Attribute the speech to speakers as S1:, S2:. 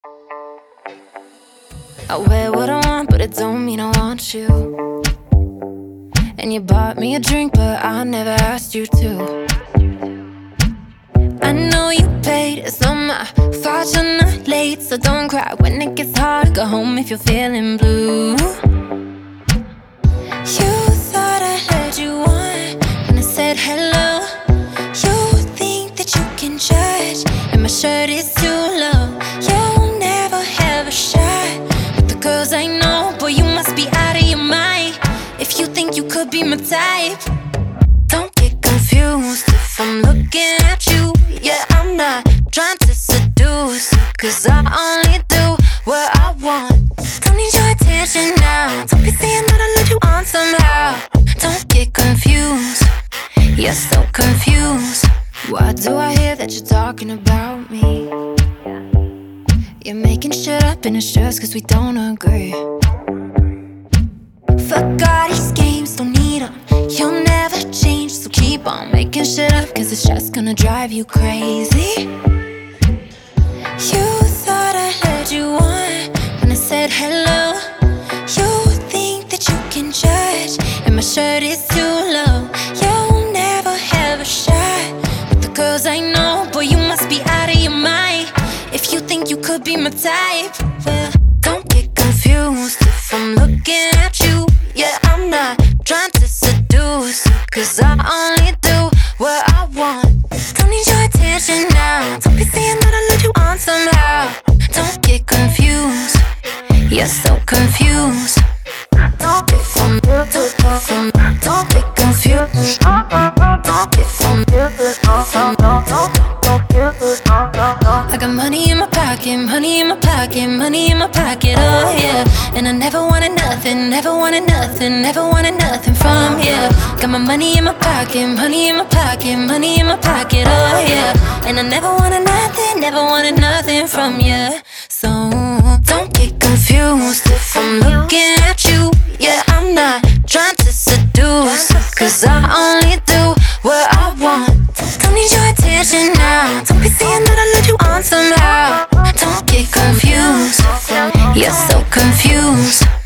S1: I wear what I want, but it don't mean I want you. And you bought me a drink, but I never asked you to. I know you paid, it's on my fault you're not late. So don't cry when it gets hard, go home if you're feeling blue. You thought I heard you on when I said hello. You think that you can judge, and my shirt is too low. You'll never have a shot with the girls I know. Boy, you must be out of your mind if you think you could be my type. Don't get confused if I'm looking at you. Yeah, I'm not trying to seduce you, cause I only do what I want. Don't need your attention now. Don't be saying that I let you on somehow. Don't get confused, you're so confused. Why do I hear that you're talking about me? You're making shit up and it's just cause we don't agree. Fuck all these games, don't need them. You'll never change, so keep on making shit up, cause it's just gonna drive you crazy. You thought I heard you on when I said hello. You think that you can judge, and my shirt is too low. You'll never have a shot with the girls I know. Boy, you must be out of your mind if you think you could be my type. Well, don't get confused if I'm looking at you. Yeah, I'm not trying to seduce you, cause I only do what I want. Don't need your attention now. Don't be saying that I let you on somehow. Don't get confused, you're so confused. Don't get from, don't get confused. Don't get from, I got money in my pocket, money in my pocket, money in my pocket, oh yeah. And I never wanted nothing, never wanted nothing, never wanted nothing from you. Got my money in my pocket, money in my pocket, money in my pocket, oh yeah. And I never wanted nothing, never wanted nothing from you. So don't get confused if I'm looking at you. Yeah, I'm not trying to seduce you, cause I only do what I want. Don't need your attention now. Don't be saying that I let you on somehow. Don't get confused, you're so confused.